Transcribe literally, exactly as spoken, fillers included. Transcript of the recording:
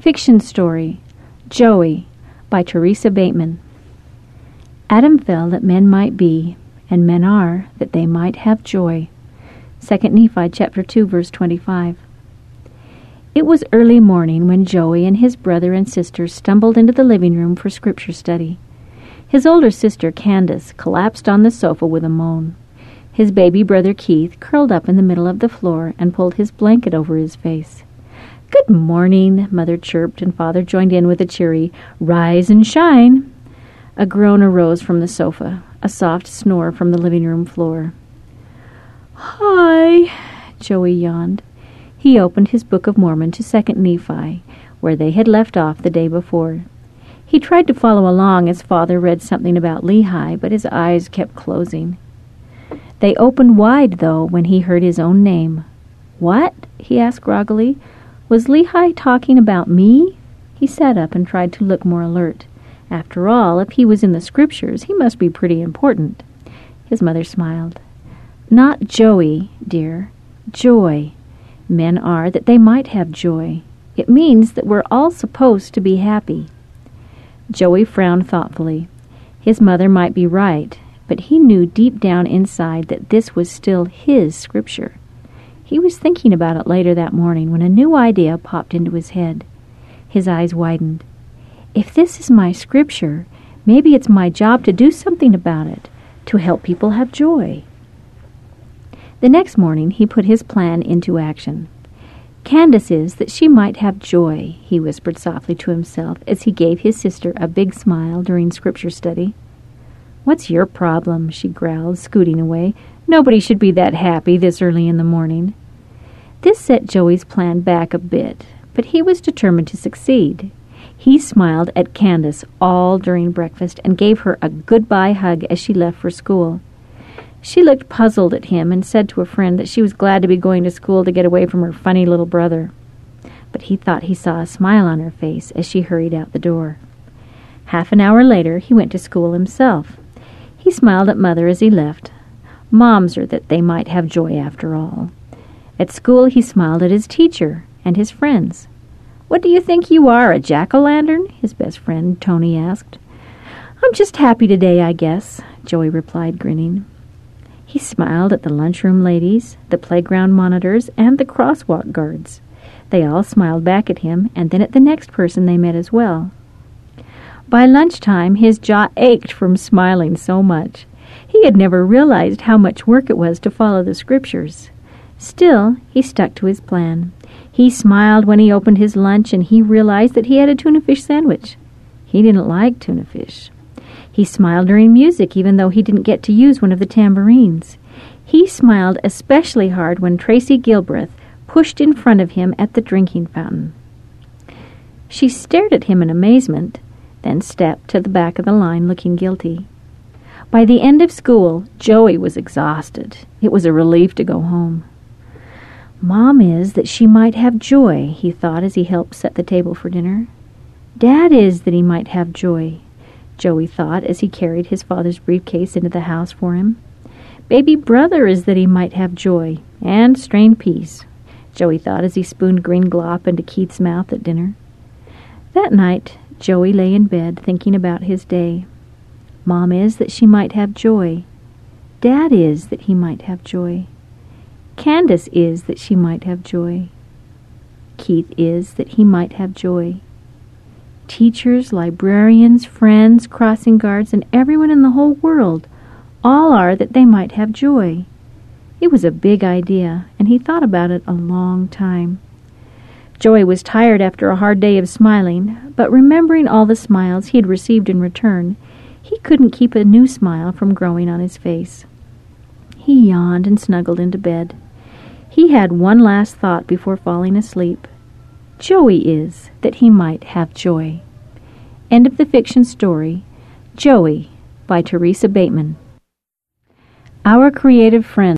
Fiction story, Joey, by Teresa Bateman. Adam fell that men might be, and men are, that they might have joy. Second Nephi chapter two, verse twenty-five. It was early morning when Joey and his brother and sister stumbled into the living room for scripture study. His older sister, Candace, collapsed on the sofa with a moan. His baby brother, Keith, curled up in the middle of the floor and pulled his blanket over his face. "Good morning," Mother chirped, and Father joined in with a cheery, "Rise and shine." A groan arose from the sofa, a soft snore from the living room floor. "Hi," Joey yawned. He opened his Book of Mormon to Second Nephi, where they had left off the day before. He tried to follow along as Father read something about Lehi, but his eyes kept closing. They opened wide, though, when he heard his own name. "What?" he asked groggily. "Was Lehi talking about me?" He sat up and tried to look more alert. After all, if he was in the scriptures, he must be pretty important. His mother smiled. "Not Joey, dear. Joy. Men are that they might have joy. It means that we're all supposed to be happy." Joey frowned thoughtfully. His mother might be right, but he knew deep down inside that this was still his scripture. He was thinking about it later that morning when a new idea popped into his head. His eyes widened. If this is my scripture, maybe it's my job to do something about it, to help people have joy. The next morning he put his plan into action. "Candace is that she might have joy," he whispered softly to himself as he gave his sister a big smile during scripture study. "What's your problem?" she growled, scooting away. "Nobody should be that happy this early in the morning." This set Joey's plan back a bit, but he was determined to succeed. He smiled at Candace all during breakfast and gave her a goodbye hug as she left for school. She looked puzzled at him and said to a friend that she was glad to be going to school to get away from her funny little brother. But he thought he saw a smile on her face as she hurried out the door. Half an hour later, he went to school himself. He smiled at Mother as he left. Moms are that they might have joy after all. At school, he smiled at his teacher and his friends. "What do you think you are, a jack-o'-lantern?" his best friend, Tony, asked. "I'm just happy today, I guess," Joey replied, grinning. He smiled at the lunchroom ladies, the playground monitors, and the crosswalk guards. They all smiled back at him, and then at the next person they met as well. By lunchtime, his jaw ached from smiling so much. He had never realized how much work it was to follow the scriptures. Still, he stuck to his plan. He smiled when he opened his lunch, and he realized that he had a tuna fish sandwich. He didn't like tuna fish. He smiled during music, even though he didn't get to use one of the tambourines. He smiled especially hard when Tracy Gilbreth pushed in front of him at the drinking fountain. She stared at him in amazement, then stepped to the back of the line looking guilty. By the end of school, Joey was exhausted. It was a relief to go home. "Mom is that she might have joy," he thought as he helped set the table for dinner. "Dad is that he might have joy," Joey thought as he carried his father's briefcase into the house for him. "Baby brother is that he might have joy, and strained peace," Joey thought as he spooned green glop into Keith's mouth at dinner. That night, Joey lay in bed thinking about his day. Mom is that she might have joy. Dad is that he might have joy. Candace is that she might have joy. Keith is that he might have joy. Teachers, librarians, friends, crossing guards, and everyone in the whole world all are that they might have joy. It was a big idea, and he thought about it a long time. Joey was tired after a hard day of smiling, but remembering all the smiles he had received in return, he couldn't keep a new smile from growing on his face. He yawned and snuggled into bed. He had one last thought before falling asleep. Joey is that he might have joy. End of the fiction story, Joey, by Teresa Bateman. Our creative friends.